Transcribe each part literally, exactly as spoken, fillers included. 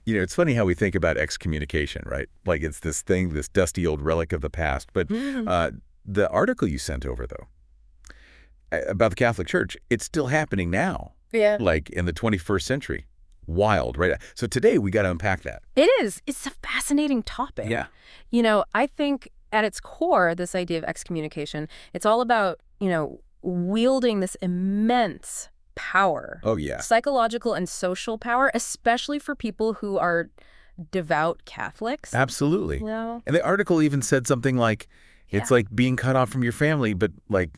You know, it's funny how we think about excommunication, right? Like it's this thing, this dusty old relic of the past. But uh, the article you sent over, though, about the Catholic Church, it's still happening now. Yeah. Like in the twenty-first century. Wild, right? So today we got to unpack that. It is. It's a fascinating topic. Yeah. You know, I think at its core, this idea of excommunication, it's all about, you know, wielding this immense power. Oh, yeah. Psychological and social power, especially for people who are devout Catholics. Absolutely. You know? And the article even said something like, it's Yeah. like being cut off from your family, but like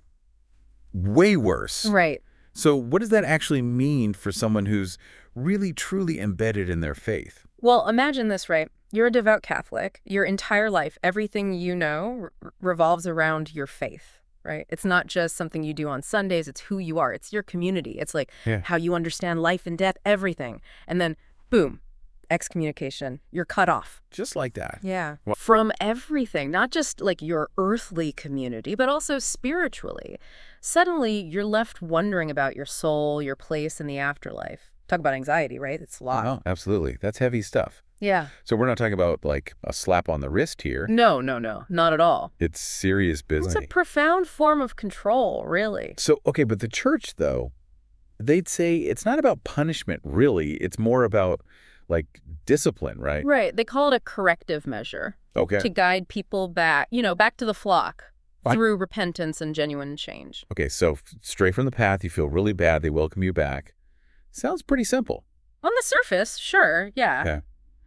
way worse. Right. So what does that actually mean for someone who's really, truly embedded in their faith? Well, imagine this, right? You're a devout Catholic. Your entire life, everything you know re revolves around your faith, right? It's not just something you do on Sundays. It's who you are. It's your community. It's like Yeah. how you understand life and death, everything. And then, boom, excommunication. You're cut off. Just like that. Yeah. Well- From everything, not just like your earthly community, but also spiritually. Suddenly, you're left wondering about your soul, your place in the afterlife. Talk about anxiety, right? It's a lot. Oh, absolutely. That's heavy stuff. Yeah. So we're not talking about like a slap on the wrist here. No, no, no. Not at all. It's serious business. It's a profound form of control, really. So, okay, but the church, though, they'd say it's not about punishment, really. It's more about like discipline, right? Right. They call it a corrective measure Okay. to guide people back, you know, back to the flock Fine. through repentance and genuine change. Okay, so f- stray from the path, you feel really bad, they welcome you back. Sounds pretty simple. On the surface, sure, yeah. Yeah.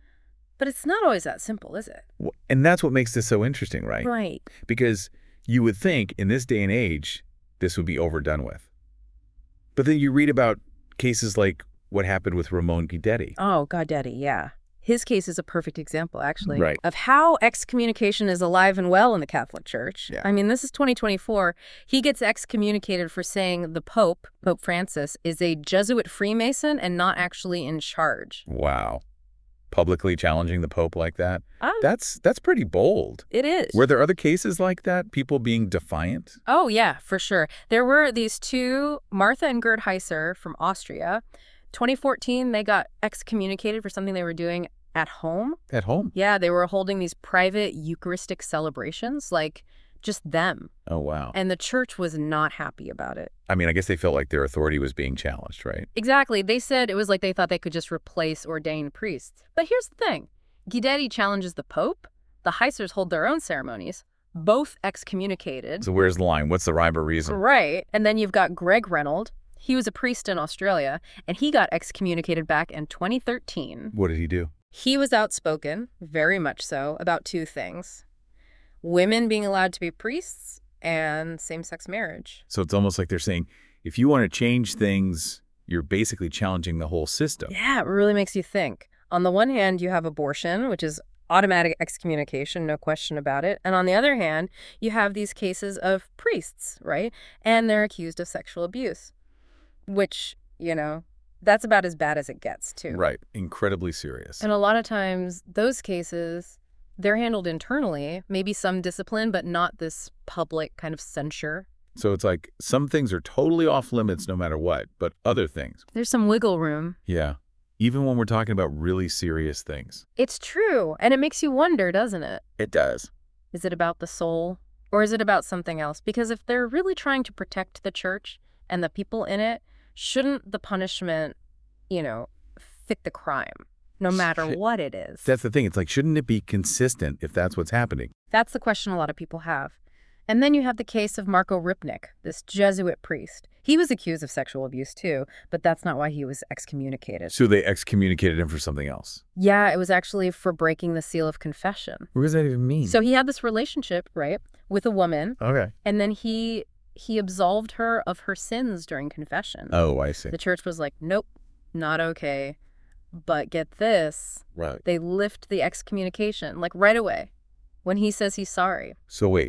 But it's not always that simple, is it? W- And that's what makes this so interesting, right? Right. Because you would think in this day and age, this would be overdone with. But then you read about cases like what happened with Ramon Guidetti. Oh, God, Daddy, yeah. His case is a perfect example, actually, Right. of how excommunication is alive and well in the Catholic Church. Yeah. I mean, this is twenty twenty-four. He gets excommunicated for saying the Pope, Pope Francis, is a Jesuit Freemason and not actually in charge. Wow. Publicly challenging the Pope like that? Um, That's that's pretty bold. it is. Were there other cases like that? People being defiant? Oh, yeah, for sure. There were these two, Martha and Gerd Heiser from Austria. twenty fourteen, they got excommunicated for something they were doing at home. At home? Yeah, they were holding these private Eucharistic celebrations, like just them. Oh, wow. And the church was not happy about it. I mean, I guess they felt like their authority was being challenged, right? Exactly. They said it was like they thought they could just replace ordained priests. But here's the thing. Guidetti challenges the Pope. The Heisers hold their own ceremonies, both excommunicated. So where's the line? What's the rhyme or reason? Right. And then you've got Greg Reynolds. He was a priest in Australia, and he got excommunicated back in twenty thirteen. What did he do? He was outspoken, very much so, about two things. Women being allowed to be priests and same-sex marriage. So it's almost like they're saying, if you want to change things, you're basically challenging the whole system. Yeah, it really makes you think. On the one hand, you have abortion, which is automatic excommunication, no question about it. And on the other hand, you have these cases of priests, right? And they're accused of sexual abuse, which, you know, that's about as bad as it gets, too. Right. Incredibly serious. And a lot of times, those cases, they're handled internally, maybe some discipline, but not this public kind of censure. So it's like some things are totally off limits no matter what, but other things. There's some wiggle room. Yeah. Even when we're talking about really serious things. It's true. And it makes you wonder, doesn't it? It does. Is it about the soul? Or is it about something else? Because if they're really trying to protect the church and the people in it, shouldn't the punishment, you know, fit the crime, no matter Shit. what it is? That's the thing. It's like, shouldn't it be consistent if that's what's happening? That's the question a lot of people have. And then you have the case of Marco Ripnik, this Jesuit priest. He was accused of sexual abuse too, but that's not why he was excommunicated. So they excommunicated him for something else. Yeah, it was actually for breaking the seal of confession. What does that even mean? So he had this relationship, right, with a woman, okay. and then he he absolved her of her sins during confession. Oh, I see. The church was like, nope, not okay. But get this, Right. they lift the excommunication, like right away, when he says he's sorry. So wait,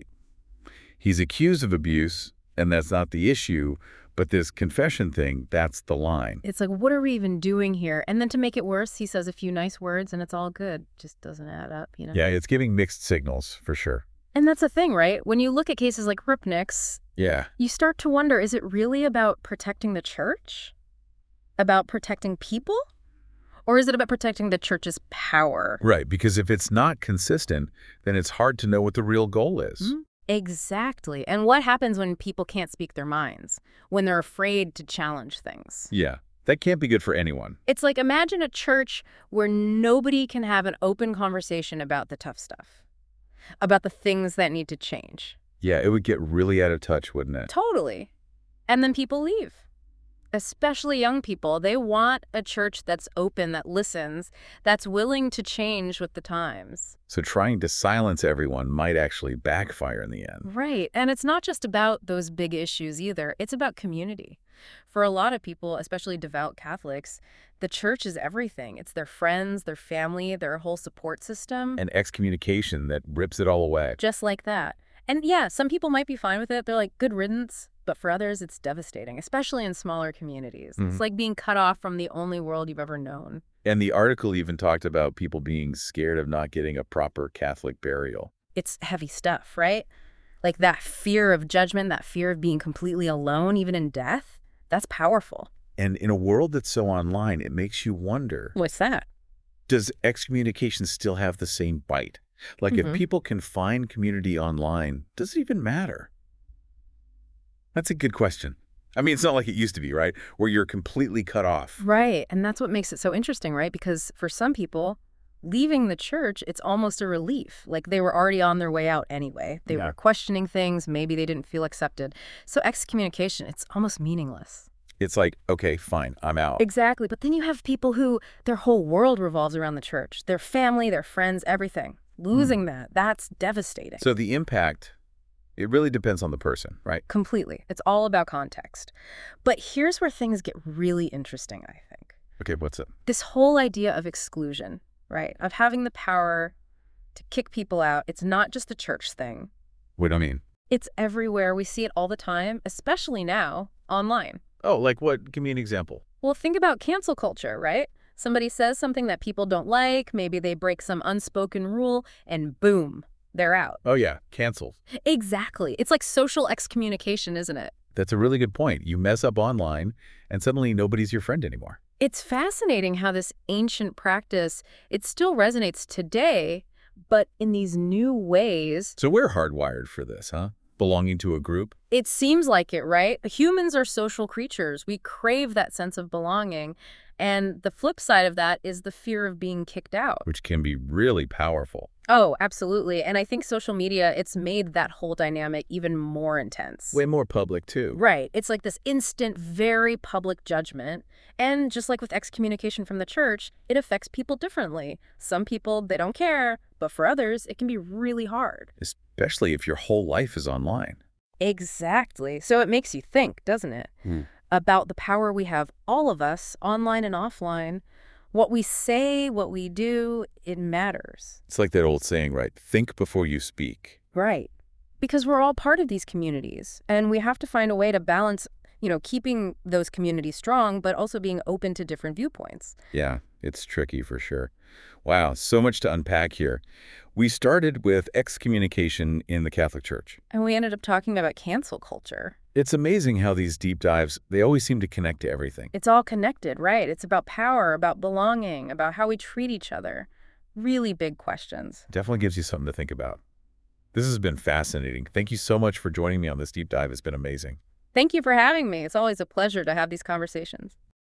he's accused of abuse, and that's not the issue, but this confession thing, that's the line. It's like, what are we even doing here? And then to make it worse, he says a few nice words and it's all good. Just doesn't add up, you know? Yeah, it's giving mixed signals, for sure. And that's the thing, right? When you look at cases like Ripnik's, Yeah. you start to wonder, is it really about protecting the church? About protecting people? Or is it about protecting the church's power? Right, because if it's not consistent, then it's hard to know what the real goal is. Mm, exactly. And what happens when people can't speak their minds? When they're afraid to challenge things? Yeah, that can't be good for anyone. It's like, imagine a church where nobody can have an open conversation about the tough stuff, about the things that need to change. Yeah, it would get really out of touch, wouldn't it? Totally. And then people leave. Especially young people. They want a church that's open, that listens, that's willing to change with the times. So trying to silence everyone might actually backfire in the end. Right. And it's not just about those big issues either. It's about community. For a lot of people, especially devout Catholics, the church is everything. It's their friends, their family, their whole support system. And excommunication that rips it all away. Just like that. And yeah, some people might be fine with it. They're like, good riddance. But for others, it's devastating, especially in smaller communities. Mm-hmm. It's like being cut off from the only world you've ever known. And the article even talked about people being scared of not getting a proper Catholic burial. It's heavy stuff, right? Like that fear of judgment, that fear of being completely alone, even in death. That's powerful. And in a world that's so online, it makes you wonder. What's that? Does excommunication still have the same bite? Like, mm-hmm. if people can find community online, does it even matter? That's a good question. I mean, it's not like it used to be, right? Where you're completely cut off. Right. And that's what makes it so interesting, right? Because for some people, leaving the church, it's almost a relief. Like they were already on their way out anyway. They yeah. were questioning things. Maybe they didn't feel accepted. So excommunication, it's almost meaningless. It's like, okay, fine, I'm out. Exactly. But then you have people who their whole world revolves around the church. Their family, their friends, everything. Losing mm. that, that's devastating. So the impact... it really depends on the person, right? Completely. It's all about context. But here's where things get really interesting, I think. Okay, what's it? This whole idea of exclusion, right? Of having the power to kick people out. It's not just a church thing. What do I mean? It's everywhere. We see it all the time, especially now, online. Oh, like what? Give me an example. Well, think about cancel culture, right? Somebody says something that people don't like. Maybe they break some unspoken rule, and boom. They're out. Oh, yeah. Canceled. Exactly. It's like social excommunication, isn't it? That's a really good point. You mess up online, and suddenly nobody's your friend anymore. It's fascinating how this ancient practice, it still resonates today, but in these new ways. So we're hardwired for this, huh? Belonging to a group? It seems like it, right? Humans are social creatures. We crave that sense of belonging. And the flip side of that is the fear of being kicked out. Which can be really powerful. Oh, absolutely. And I think social media, it's made that whole dynamic even more intense. Way more public, too. Right. It's like this instant, very public judgment. And just like with excommunication from the church, it affects people differently. Some people, they don't care. But for others, it can be really hard. Especially if your whole life is online. Exactly. So it makes you think, doesn't it? Hmm. About the power we have, all of us, online and offline. What we say, what we do, it matters. It's like that old saying, right? Think before you speak. Right. Because we're all part of these communities, and we have to find a way to balance, you know, keeping those communities strong, but also being open to different viewpoints. Yeah, it's tricky for sure. Wow, so much to unpack here. We started with excommunication in the Catholic Church. And we ended up talking about cancel culture. It's amazing how these deep dives, they always seem to connect to everything. It's all connected, right? It's about power, about belonging, about how we treat each other. Really big questions. Definitely gives you something to think about. This has been fascinating. Thank you so much for joining me on this deep dive. It's been amazing. Thank you for having me. It's always a pleasure to have these conversations.